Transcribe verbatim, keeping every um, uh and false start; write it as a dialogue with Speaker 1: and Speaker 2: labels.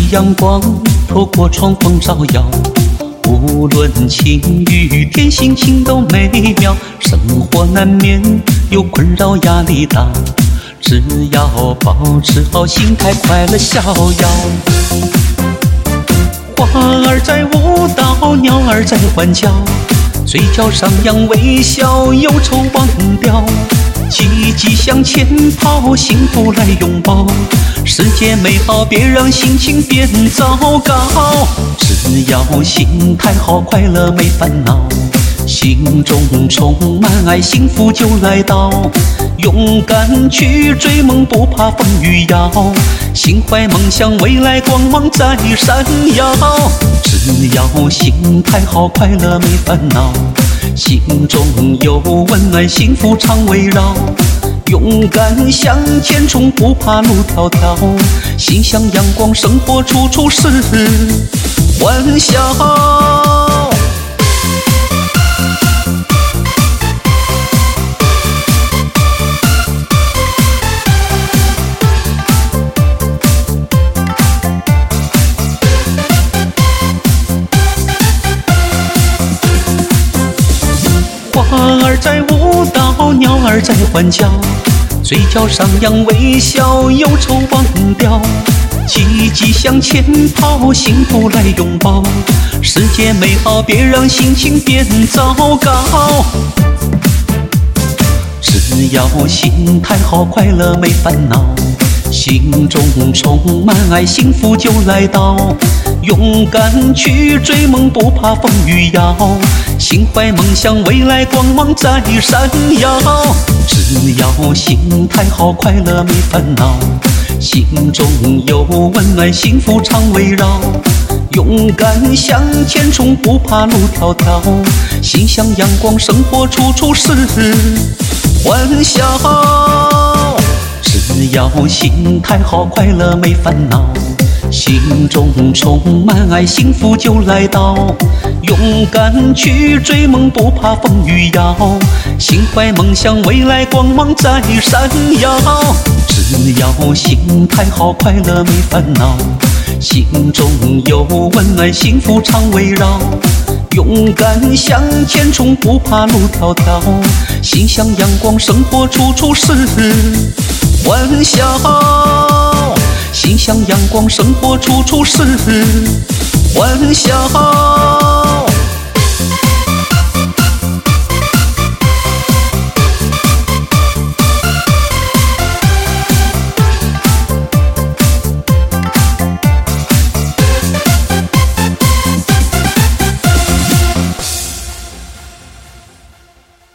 Speaker 1: 阳光透过窗缝照耀，无论晴雨天，心情都美妙。生活难免有困扰压力大，只要保持好心态，快乐逍遥。花儿在舞蹈，鸟儿在欢叫，嘴角上扬微笑，忧愁忘掉，积极向前跑，幸福来拥抱。世界美好，别让心情变糟糕。只要心态好，快乐没烦恼，心中充满爱，幸福就来到。勇敢去追梦，不怕风雨摇，心怀梦想，未来光芒在闪耀。只要心态好，快乐没烦恼，心中有温暖，幸福常围绕。勇敢向前冲，不怕路迢迢，心向阳光，生活处处是欢笑。花儿在舞蹈，鸟儿在欢叫，嘴角上扬微笑，忧愁忘掉，积极向前跑，幸福来拥抱。世界美好，别让心情变糟糕。只要心态好，快乐没烦恼，心中充满爱，幸福就来到。勇敢去追梦，不怕风雨摇，心怀梦想，未来光芒在闪耀。只要心态好，快乐没烦恼，心中有温暖，幸福常围绕。勇敢向前冲，不怕路迢迢，心向阳光，生活处处是欢笑。只要心态好，快乐没烦恼，心中充满爱，幸福就来到。勇敢去追梦，不怕风雨摇，心怀梦想，未来光芒在闪耀。只要心态好，快乐没烦恼，心中有温暖，幸福常围绕。勇敢向前冲，不怕路迢迢，心向阳光，生活处处是欢笑。心向阳光，生活处处是欢笑。